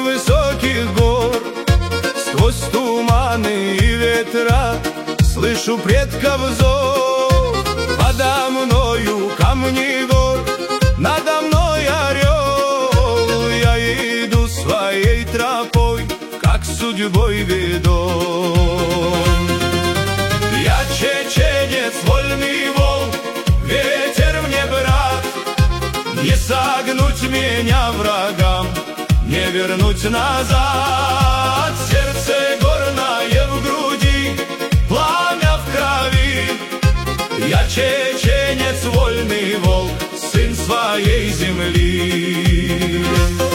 высоких гор. Сквозь туманы и ветра слышу предков зов. Подо мною камни гор, надо мной орел. Я иду своей тропой, как судьбой ведом. Я чеченец, вольный волк, ветер мне брат. Не согнуть меня врагам, не вернуть назад. Сердце горное в груди, пламя в крови. Я чеченец, вольный волк, сын своей земли.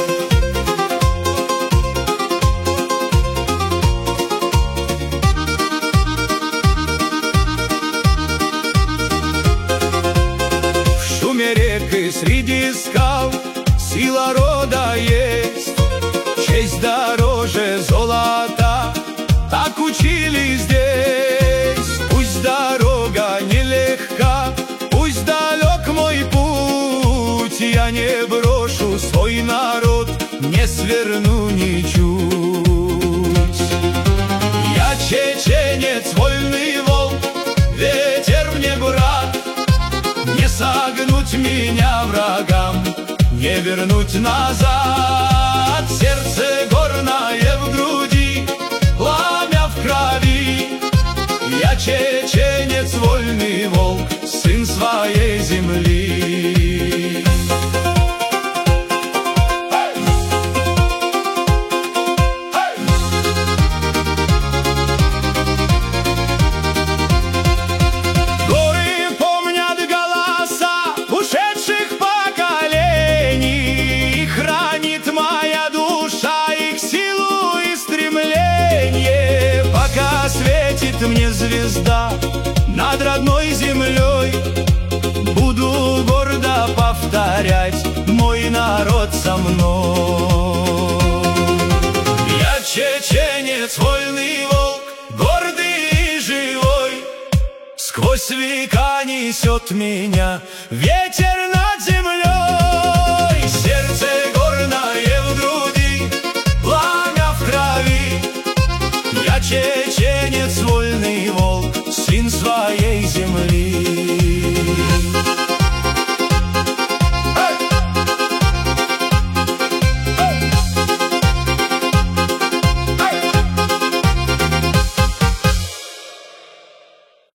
В шуме рек и среди скал сила рода есть. Честь дороже золота, так учили здесь. Пусть дорога нелегка, пусть далек мой путь, я не брошу свой народ, не сверну ничуть. Я чеченец, вольный волк, ветер мне брат. Не согнуть меня врагам, не вернуть назад. Сердце горное в груди, пламя в крови. Я чеченец, вольный волк, сын своей земли. Горы помнят голоса ушедших поколений, и хранит моя душа их силу и стремление. Пока светит мне звезда над родной землей, буду гордо повторять: мой народ со мной. Я чеченец, вольный волк, гордый и живой. Сквозь века несет меня ветер над землей. Сердце горное в груди, пламя в крови. Я чеченец,